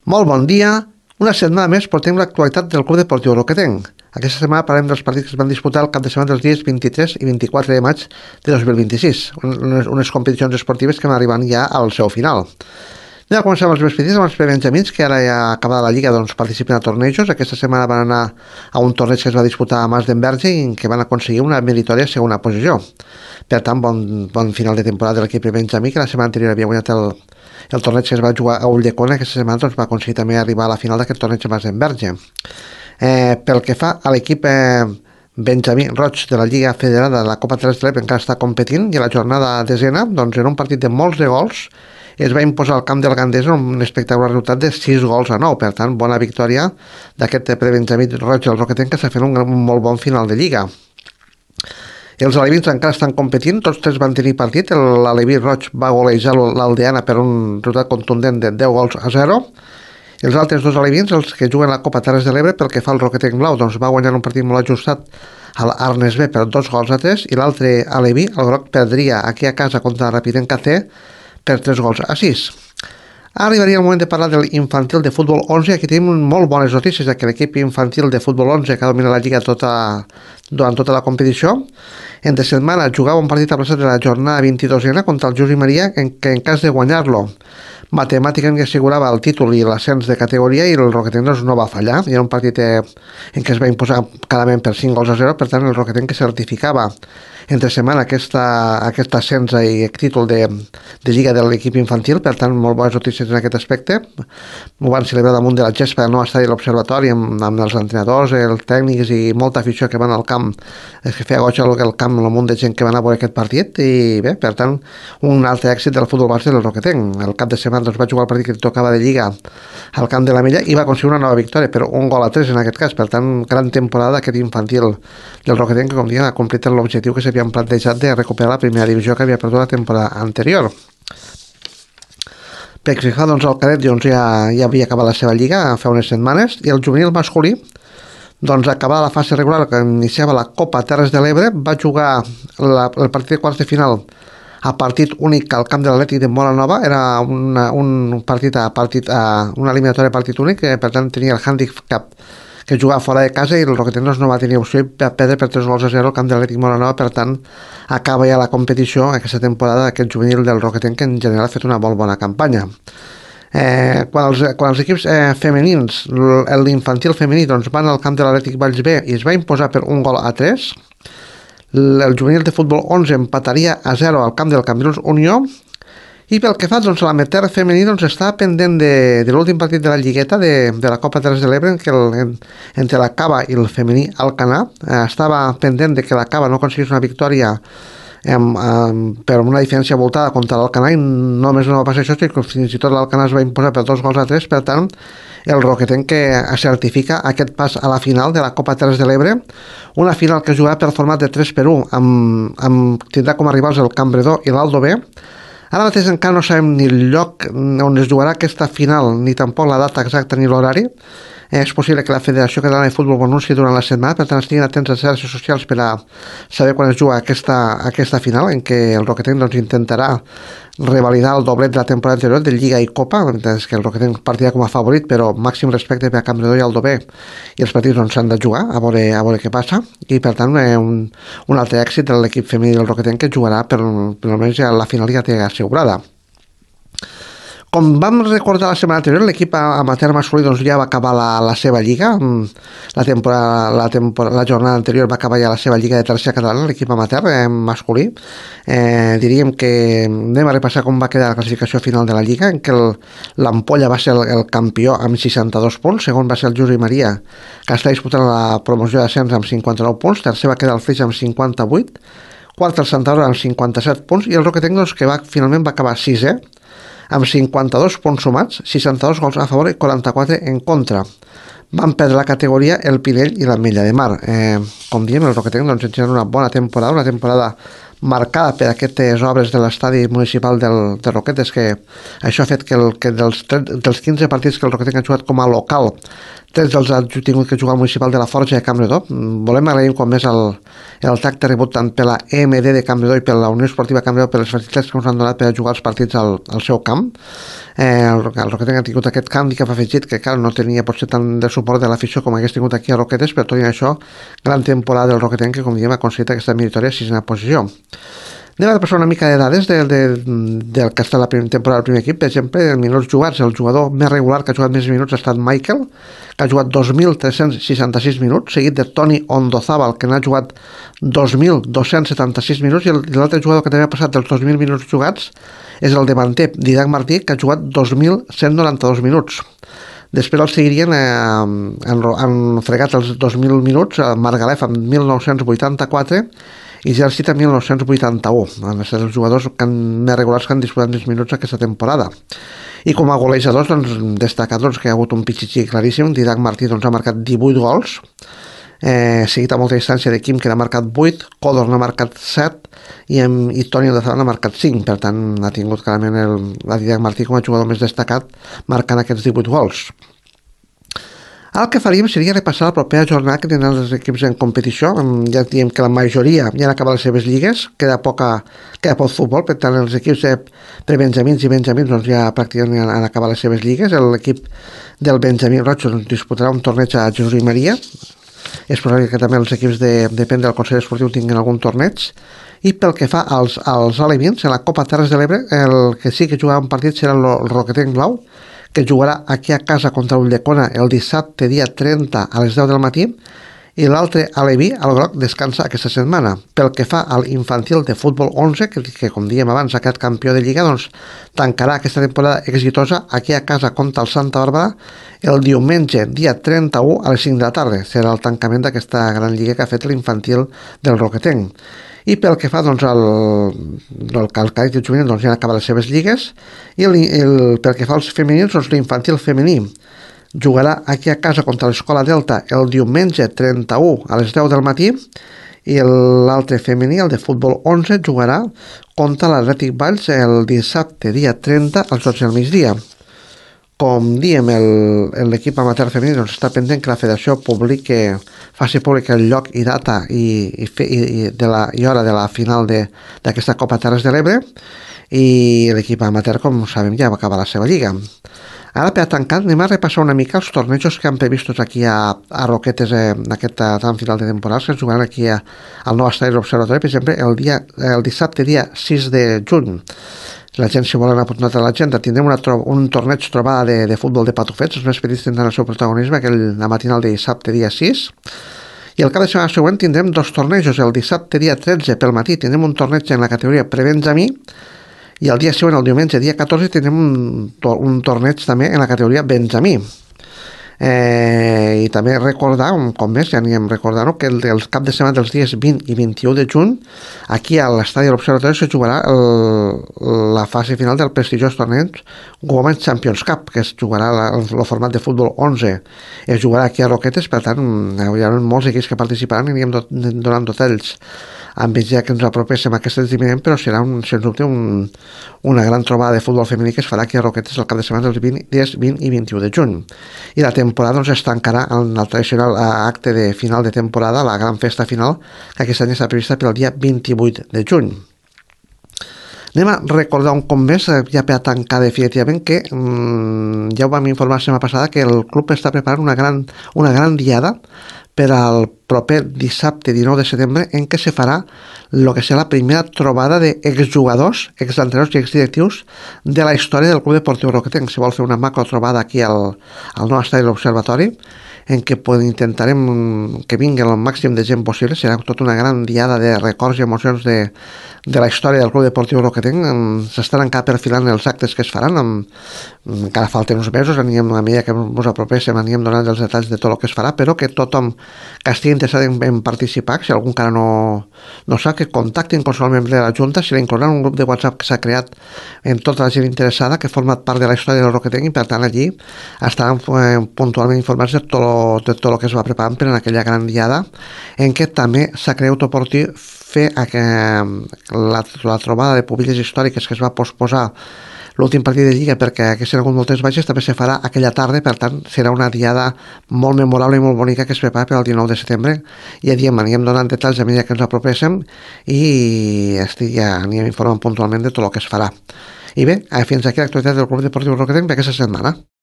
Molt bon dia. Una setmana més portem l'actualitat del Club Deportiu Roquetenc. Aquesta setmana parlem dels partits que es van disputar el cap de setmana dels dies 23 i 24 de maig de 2026, unes competicions esportives que van arribant ja al seu final. Anem a començar amb els més petits, amb els prebenjamins, que ara ja acabada la Lliga doncs, participen a tornejos. Aquesta setmana van anar a un torneig que es va disputar a Mas d'Enverge i en què van aconseguir una meritòria segona posició. Per tant, bon final de temporada de l'equip prebenjamí, que la setmana anterior havia guanyat el torneig que es va jugar a Ulldecona. Aquesta setmana doncs, va aconseguir també arribar a la final d'aquest torneig a Mas d'Enverge. Pel que fa a l'equip Benjamí Roig de la Lliga Federada de la Copa Terres de l'Ebre, encara està competint, i a la jornada desena, doncs, en un partit de molts de gols, es va imposar al camp del Gandesa un espectacular resultat de 6-9. Per tant, bona victòria d'aquest Benjamí Roig del Roquetenc, que està fent un molt bon final de Lliga. Els alevins encara estan competint, tots tres van tenir partit. L'Aleví Roig va golejar l'Aldeana per un resultat contundent de 10-0. Els altres dos alevins, els que juguen la Copa Terres de l'Ebre, pel que fa al Roquetenc Blau, doncs va guanyar un partit molt ajustat a l'Arnes B per 2-3, i l'altre aleví, el groc, perdria aquí a casa contra Rapidenca C per 3-6. Arribaria el moment de parlar de l'infantil de futbol 11. Aquí tenim molt bones notícies que l'equip infantil de futbol 11, que domina la Lliga durant tota la competició, entre setmana jugava un partit aplaçat de la jornada 22ena contra el Josep Maria, que en cas de guanyar-lo matemàticament assegurava el títol i l'ascens de categoria, i el Roquetenc no va fallar. Era un partit en què es va imposar clarament per 5-0. Per tant, el Roquetenc que certificava entre setmana aquest ascens i el títol de Lliga de l'equip infantil. Per tant, molt bones notícies en aquest aspecte. Ho van celebrar damunt de la gespa del nou estadi de l'Observatori amb els entrenadors, els tècnics i molta afició que van al camp. És que feia goig el camp, el munt de gent que va anar a veure aquest partit. I bé, per tant, un altre èxit del futbol base del Roquetenc. El cap de setmana doncs, va jugar el partit que tocava de Lliga al camp de la Mella i va aconseguir una nova victòria, però 1-3 en aquest cas. Per tant, gran temporada d'aquest infantil del Roquetenc, que com diem ha completat l'objectiu que s'havien plantejat de recuperar la primera divisió que havia perdut la temporada anterior. Per exemple, doncs, el cadet doncs, ja havia acabat la seva lliga fa unes setmanes, i el juvenil masculí, doncs, acabada la fase regular que iniciava la Copa Terres de l'Ebre, va jugar el partit de quarts de final a partit únic al camp de l'Atlètic de Molanova. Era una eliminatòria a partit únic, que per tant tenia el handicap que jugava fora de casa, i el Roquetenc no va tenir opció i va perdre per 3-0 al camp de l'Atlètic Molanova. Per tant, acaba ja la competició aquesta temporada d'aquest juvenil del Roquetenc, que en general ha fet una molt bona campanya. Quan els equips femenins, l'infantil femení, doncs, van al camp de l'Atlètic Valls B i es va imposar per 1-3, el juvenil de futbol 11 empataria a 0 al camp del Cambrils Unió. I pel que fa doncs, a l'amateur femení, doncs, està pendent de l'últim partit de la lligueta de la Copa Terres de l'Ebre, entre la Cava i el femení Alcanar. Estava pendent de que la Cava no aconseguís una victòria per una diferència voltada contra l'Alcanar, i només no va passar això, sinó que fins i tot l'Alcanar es va imposar per 2-3. Per tant, el Roquetenc que certifica aquest pas a la final de la Copa Terres de l'Ebre, una final que jugarà per format de 3-1, tindrà com a rivals el Cambredó i l'Aldo B. Ara mateix encara no sabem ni el lloc on es jugarà aquesta final, ni tampoc la data exacta ni l'horari. És possible que la Federació Catalana de Futbol ho anunciï durant la setmana, per tant estiguin atents a les xarxes socials per a saber quan es juga aquesta final, en què el Roquetenc doncs, intentarà revalidar el doblet de la temporada anterior de Lliga i Copa. És que el Roquetenc partirà com a favorit, però màxim respecte per a Campredó i Aldo B, i els partits doncs, s'han de jugar a veure què passa. I per tant un altre èxit de l'equip femení del Roquetenc, que jugarà per almenys la final ja té assegurada. Com vam recordar la setmana anterior, l'equip amateur masculí doncs, ja va acabar la seva lliga. La jornada anterior va acabar ja la seva lliga de tercera catalana, l'equip amateur masculí. Diríem que anem a repassar com va quedar la classificació final de la lliga, en què l'Ampolla va ser el campió amb 62 punts, segon va ser el Josep Maria, que està disputant la promoció d'ascens amb 59 punts, tercer va quedar el Flix amb 58, quart el Santa Aurora amb 57 punts, i el Roquetenc doncs, que finalment va acabar sisè, amb 52 punts sumats, 62 gols a favor i 44 en contra. Van perdre la categoria el Pinell i l'Ametlla de Mar. Com diem, el Roquetenc doncs, enxerra una bona temporada marcada per aquestes obres de l'estadi municipal del Roquetes, que això ha fet que dels 15 partits que el Roquetes ha jugat com a local, 3 dels ha tingut que jugar al municipal de la Forja de Campredó. Volem agrair com més el tracte rebut tant per la EMD de Campredó i per la Unió Esportiva Campredó per les facilitats que ens han donat per jugar els partits al seu camp. El Roquetes ha tingut aquest canvi que ha afegit, que no tenia potser tant de suport de l'afició com hagués tingut aquí a Roquetes, però tot i això, gran temporada del Roquetes, que com diem ha aconseguit aquesta meritòria 6a posició. Anem a passar una mica de dades del que ha estat la primera temporada del primer equip. Per exemple, en minuts jugats, el jugador més regular que ha jugat més minuts ha estat Michael, que ha jugat 2.366 minuts, seguit de Toni Ondozábal, que n'ha jugat 2.276 minuts, i l'altre jugador que també ha passat dels 2.000 minuts jugats és el davanter Didac Martí, que ha jugat 2.192 minuts. Després el seguirien, han fregat els 2.000 minuts, Margalef amb 1.984 i Gersit amb 1981. Han estat els jugadors més regulars que han disputat més minuts aquesta temporada. I com a golejadors, destacar que hi ha hagut un pitxitxí claríssim. Didac Martí ha marcat 18 gols, seguit a molta distància de Quim, que n'ha marcat 8, Codor n'ha marcat 7 i Toni Ondozábal n'ha marcat 5. Per tant, ha tingut clarament la Didac Martí com a jugador més destacat, marcant aquests 18 gols. El que faríem seria repassar la propera jornada que tenen els equips en competició. Ja diem que la majoria ja han acabat les seves lligues, queda poc futbol, per tant els equips de benjamins i benjamins ja pràcticament han acabat les seves lligues. L'equip del Benjamí Roig disputarà un torneig a Jesús i Maria. És probable que també els equips depèn del Consell Esportiu tinguin algun torneig. I pel que fa als alevins, en la Copa Terres de l'Ebre, el que sí que jugarà un partit serà el Roquetenc Blau, que jugarà aquí a casa contra Ulldecona el dissabte dia 30 a les 10 del matí, i l'altre aleví, el groc, descansa aquesta setmana. Pel que fa al infantil de futbol 11, que com dèiem abans, aquest campió de Lliga, tancarà aquesta temporada exitosa aquí a casa contra el Santa Bàrbara el diumenge, dia 31 a les 5 de la tarda. Serà el tancament d'aquesta gran lliga que ha fet l'infantil del Roquetenc. I pel que fa al cadet juvenil, ja han acabat les seves lligues, i pel que fa als femenins, l'infantil femení jugarà aquí a casa contra l'Escola Delta el diumenge 31 a les 10 del matí, i l'altre femení, el de futbol 11, jugarà contra l'Atlètic Valls el dissabte dia 30 als 12 del migdia. Com diem, l'equip amateur femení està pendent que la federació faci públic el lloc i data i hora de la final d'aquesta Copa Terres de l'Ebre, i l'equip amateur, com sabem, ja va acabar la seva lliga. Ara, per tancar, anem a repassar una mica els tornejos que han previstos aquí a Roquetes en aquest tram final de temporada, que es jugaran aquí al nou estadi de l'Observatori. Per exemple, el dissabte dia 6 de juny, la gent, si volen apuntar a l'agenda, tindrem un torneig trobada de futbol de patufets. Els més petits tindran el seu protagonisme la matinal de dissabte dia 6, i el cap de setmana següent tindrem 2 tornejos. El dissabte dia 13 pel matí tindrem un torneig en la categoria prebenjamí, i el dia següent, el diumenge dia 14, tindrem un torneig també en la categoria benjamí. I també recordar, com més ja anirem recordant-ho, que els cap de setmana dels dies 20 i 21 de juny aquí a l'estadi de l'Observatori se jugarà la fase final del prestigiós torneig Women's Champions Cup, que es jugarà el format de futbol 11, es jugarà aquí a Roquetes. Per tant, hi haurà molts equips que participaran i anirem donant detalls a mesura que ens apropéssim a aquest esdeveniment, però serà, sens dubte, una gran trobada de futbol femení que es farà aquí a Roquetes el cap de setmana dels dies 20 i 21 de juny. I la temporada es tancarà en el tradicional acte de final de temporada, la gran festa final, que aquest any està prevista pel dia 28 de juny. Anem a recordar un cop més, ja per tancar definitivament, que ja ho vam informar la setmana passada, que el club està preparant una gran diada per al proper dissabte 19 de setembre, en què se farà el que serà la primera trobada d'exjugadors, exentrenadors i exdirectius de la història del Club Deportiu Roquetenc. Se vol fer una macro trobada aquí al nou estadi de l'Observatori, en què intentarem que vingui el màxim de gent possible. Serà tota una gran diada de records i emocions de la història del Club Deportiu Roquetenc. S'estan encara perfilant els actes que es faran, encara falten uns mesos, a mesura que ens apropéssim anirem donant els detalls de tot el que es farà, però que tothom que estigui interessat en participar, si algú encara no sap, que contactin qualsevol membre de la Junta. Se l'inclouran un grup de WhatsApp que s'ha creat en tota la gent interessada, que ha format part de la història del Roquetenc, i per tant allí estaran puntualment informats de tot el que es va preparant per en aquella gran diada, en què també s'ha creat oportú fer la trobada de pubilles històriques que es va posposar l'últim partit de Lliga perquè haguessin hagut moltes baixes, també se farà aquella tarda, per tant serà una diada molt memorable i molt bonica que es prepara per al 19 de setembre. I ja diem, anirem donant detalls a mesura que ens apropéssim i ja anirem informant puntualment de tot el que es farà. I bé, fins aquí l'actualitat del Club Deportiu Roquetenc per aquesta setmana.